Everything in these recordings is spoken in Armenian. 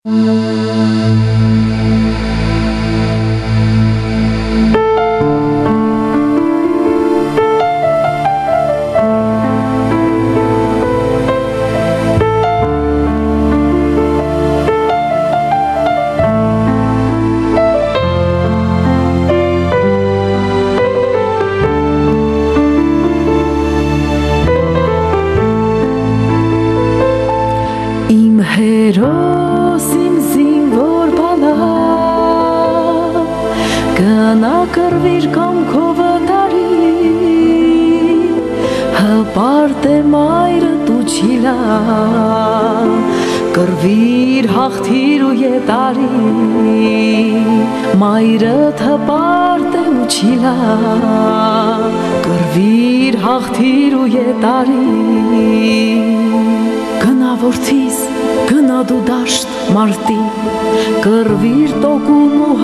Հերոս իմ զինվոր բալա գնա կռվիր կամքով տարի հպարտ է մայրդ ու չիլա կռվիր հաղթիր ու ետարի մայրդ հպարտ է ու չիլա կռվիր հաղթիր ու ետարի գնա որդիս գնա դու դաշտ մարտի կռվիր տոկուն ու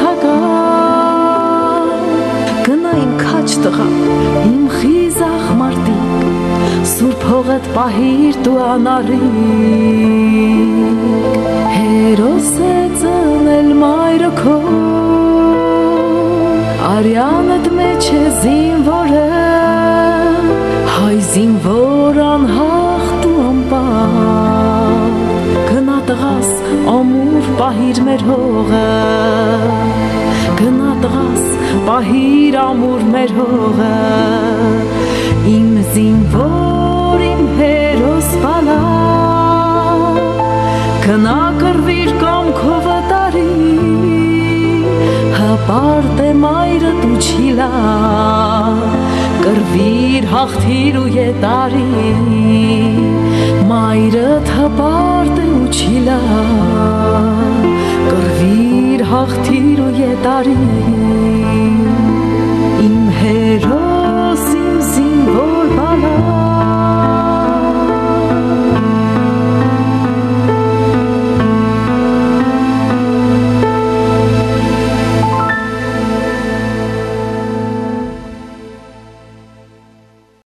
հաղթական գնա իմ քաչ տղա իմ խիզախ մարտի սուրբ հողդ պահիր դու անարիկ հերոս է ծնել մայրը քո արյանդ մեջ է զինվորը հայ զինվոր անհաղթ ու անպատ գնա տղաս ամուր պահիր մեր հողը գնա տղաս պահիր ամուր մեր հողը իմ զինվոր իմ հերոս բալա գնա կռվիր կամքով տարի հպարտ է մայրդ ու չիլա կռվիր հաղթիր ու ետարի մայրդ հպարտ է ու չիլա կռվիր հաղթիր ու ետարի